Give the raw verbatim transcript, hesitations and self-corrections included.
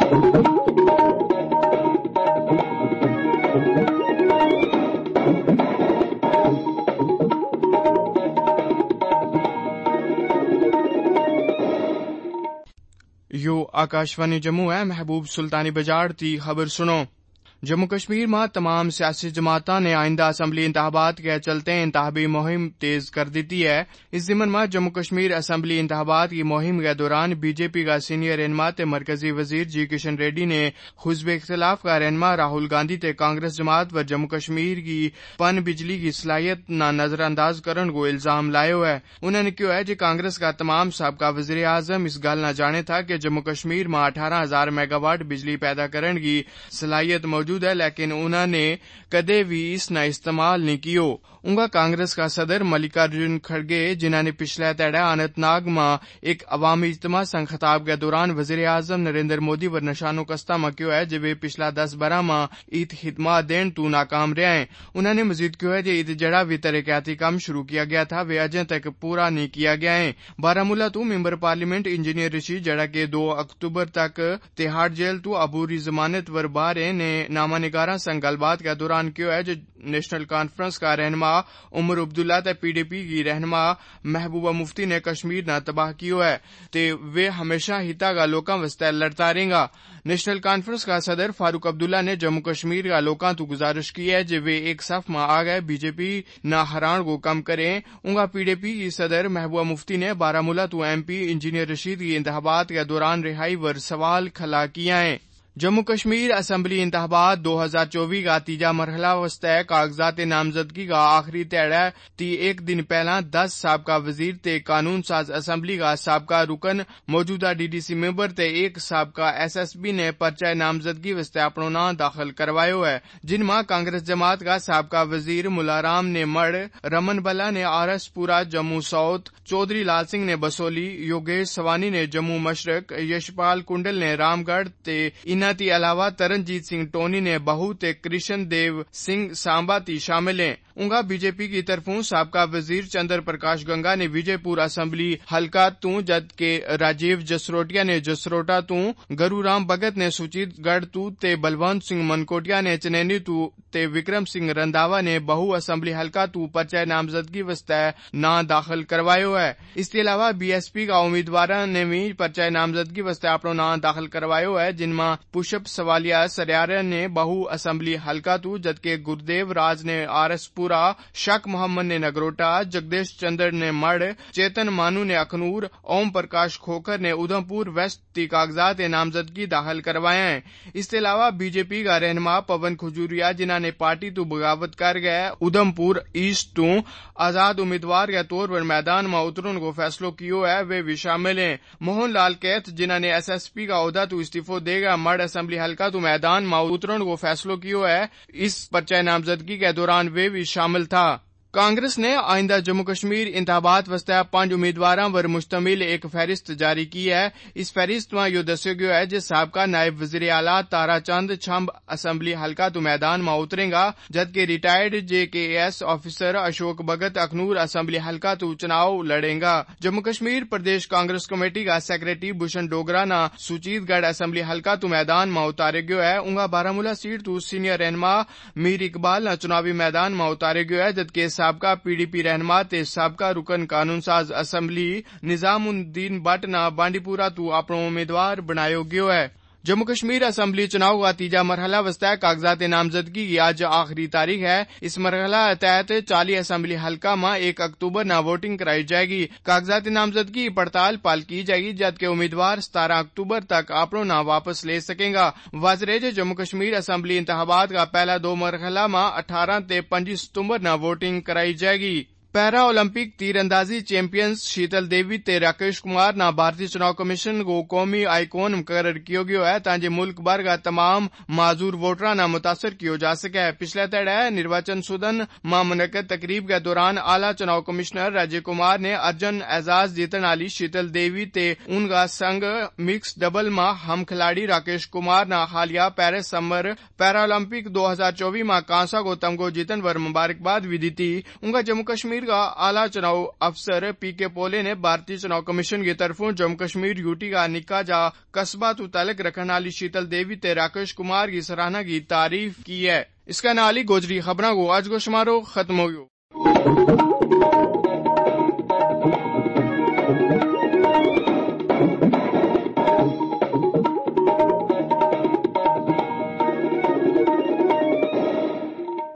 यो आकाशवाणी जम्मू है। महबूब सुल्तानी बजाड़ दी खबर सुनो। जम्मू कश्मीर में तमाम सियासी जमातों ने आइंदा असम्बली इंतखाबात के चलते इंतखाबी मुहिम तेज कर दी है। इस जिमन में जम्मू कश्मीर असम्बली इंतखाबात की मुहिम के दौरान बीजेपी का सीनियर रहनुमा ते मरकजी वजीर जी किशन रेड्डी ने हुज़्ब इख्तिलाफ का रहनुमा राहुल गांधी ते कांग्रेस जमात पर जम्मू कश्मीर की पन बिजली की सलाहियत न नजरअंदाज करने को इल्जाम लाया है। उन्होंने कहा है कि कांग्रेस का तमाम साबका वज़ीर आज़म इस गल न जाने था कि जम्मू कश्मीर में अठारह हजार मेगावाट बिजली पैदा करने की सलाहियत मौजूद है, लेकिन उन्होंने कदे भी इसना इस्तेमाल नहीं कियो। उनका कांग्रेस का सदर मल्लिकार्जुन खड़गे जिन्होंने पिछले तड़े अनंतनाग में एक अवामी इज्तिमा संग खिताब के दौरान वजीर आजम नरेंद्र मोदी व निशानो कस्ता में क्यों है जब वे पिछला दस बरह में ईद खिदमत देन तू नाकाम रहे हैं। उन्होंने मजीद क्यों है ईद जड़ा भी तरक्याती काम शुरू किया गया था वे अजय तक पूरा नहीं किया गया है। बारामूला तू मेंबर पार्लियामेंट इंजीनियर रशीद जड़ा के दो अक्टूबर तक तिहाड़ जेल तू अबूरी जमानत वर बारे ने नामा निगारा संग गलबात के दौरान क्यों है जो नेशनल कॉन्फ्रेंस का रहनुमा उमर अब्दुल्ला ते पीडीपी की रहनुमा महबूबा मुफ्ती ने कश्मीर न तबाह कियो है ते वे हमेशा हिता का लोकां वास्ते लड़ता रहेगा। नेशनल कॉन्फ्रेंस का सदर फारूक अब्दुल्ला ने जम्मू कश्मीर का लोकां तू गुजारिश की है जो वे एक सफ में आ गए बीजेपी न हरान को कम करें। उनका पीडीपी की सदर महबूबा मुफ्ती ने बारामूला तू एमपी इंजीनियर रशीद की इंतखाबात के दौरान रिहाई वर सवाल खला किया है। जम्मू कश्मीर असम्बली इंतखाबात दो हजार चौबीस का तीजा मरहला वस्ते कागजात नामजदगी का आखिरी तेड़ा ती एक दिन पहला दस साबका वजीर ते कानून साज असम्बली का साबका रुकन मौजूदा डीडीसी मेंबर ते एक साबका एसएसबी ने पर्चा नामजदगी वस्ते अपनो नाम दाखिल करवायो है, जिनमें कांग्रेस जमात का साबका वजीर मुलाराम ने मड़, रमन बल्ला ने आरएसपुरा जम्मू साउथ, चौधरी लाल सिंह ने बसोली, योगेश सवानी ने जम्मू मशरक, यशपाल कुंडल ने रामगढ़ ते इना ती अलावा तरनजीत सिंह टोनी ने बहू ते कृष्ण देव सिंह सांबा ती शामिल हैं। उनका बीजेपी की तरफों साबका वजीर चंद्र प्रकाश गंगा ने विजयपुर असम्बली हल्का तू जबकि राजीव जसरोटिया ने जसरोटा तू, गरूराम भगत ने सुचीतगढ़ तू ते बलवंत सिंह मनकोटिया ने चनैनी तू ते विक्रम सिंह रंधावा ने बहु असम्बली हल्का तू पर्चा नामजदगी वस्ते ना दाखिल करवायो है। इसके अलावा बीएसपी का उम्मीदवार ने भी पर्चा नामजदगी वस्ते अपनो नाम दाखिल करवायो है, जिनमें पुष्प सवालिया सरियारा ने बहु असम्बली हल्का तू जबकि गुरदेव राज ने आरएसपुरा, शक मोहम्मद ने नगरोटा, जगदीश चंद्र ने मड़, चेतन मानू ने अखनूर, ओम प्रकाश खोखर ने उधमपुर वेस्ट ती कागजात नामजदगी दाखिल करवाए हैं। इसके अलावा बीजेपी का रहनुमा पवन खजूरिया जिन्होंने पार्टी तू बगावत कर गए उधमपुर ईस्ट तू आजाद उम्मीदवार के तौर पर मैदान में उतरने को फैसलो कियो है वे भी शामिल हैं। मोहन लाल कैथ जिन्होंने एसएसपी का ओहदा तू इस्तीफो देगा मड़ असम्बली हल्का तू मैदान में उतरने को फैसलो कियो है। इस पर्चा नामजदगी के दौरान वे भी शामिल था। कांग्रेस ने आइंदा जम्मू कश्मीर इंतखाबात वस्ते पांच उम्मीदवारों पर मुश्तमिल एक फहरिस्त जारी की है। इस फहरिस्त में यो दस्यो गयो है जो साबका नायब वजीर आला तारा चंद छंब असम्बली हल्का तू मैदान में उतरेगा जबकि retired JKS officer Ashok Bhagat Akhnoor assembly हल्का तू चुनाव लड़ेगा। जम्मू कश्मीर प्रदेश कांग्रेस कमेटी का सेक्रेटरी भूषण डोगरा ना सुचीतगढ़ असम्बली हल्का तू मैदान में उतारे गयो है। उनका बारामूला सीट तू सीनियर रहनुमा मीर इकबाल ना चुनावी मैदान में उतारे गयो है जबकि साबका पीडीपी रहनुमा ते साबका रुकन कानून साज असम्बली निजामुद्दीन भट्ट ना बांडीपुरा तू अपनो उम्मीदवार बनायो गयो है। जम्मू कश्मीर असम्बली चुनाव का तीजा मरहला वस्ते कागजात नामजदगी की आज आखिरी तारीख है। इस मरहला तहत चालीस असम्बली हल्का में एक अक्टूबर न वोटिंग कराई जाएगी। कागजात नामजदगी की पड़ताल पाल की जाएगी जबकि उम्मीदवार सतारह अक्टूबर तक अपनो नाम वापस ले सकेगा। वाजरेज जम्मू कश्मीर असम्बली इंतखाबात का पहला दो मरहला में अठारह ते पच्चीस सितंबर न वोटिंग कराई जाएगी। पैरा ओलंपिक तीरंदाजी चैंपियंस शीतल देवी ते राकेश कुमार ना भारतीय चुनाव कमीशन को कौमी आइकॉन मुकर्रर किया गया है ताकि मुल्क भर का तमाम माजूर वोटरा ना मुतासर किया जा सके। पिछले तड़े निर्वाचन सुदन मां मुनक्कद तकरीब के दौरान आला चुनाव कमिश्नर राजीव कुमार ने अर्जन एजाज जीतने वाली शीतल देवी ते उनका संग मिक्स डबल में हम खिलाड़ी राकेश कुमार ना हालिया पेरिस समर पैरा ओलंपिक दो हजार चौबीस में कांसा को तमगो जीतन वर मुबारकबाद भी दी थी। उनका जम्मू कश्मीर کا اعلیٰ چناؤ افسر پی کے پولے نے بھارتی چناؤ کمیشن کی طرفوں جموں کشمیر یوٹی کا نکا جا قصبہ تو تعلق رکھنے والی شیتل دیوی تے راکیش کمار کی سراہنا کی تعریف کی ہے۔ اس کا نالی گوجری خبراں کو آج کو شمارو ختم ہو گئے۔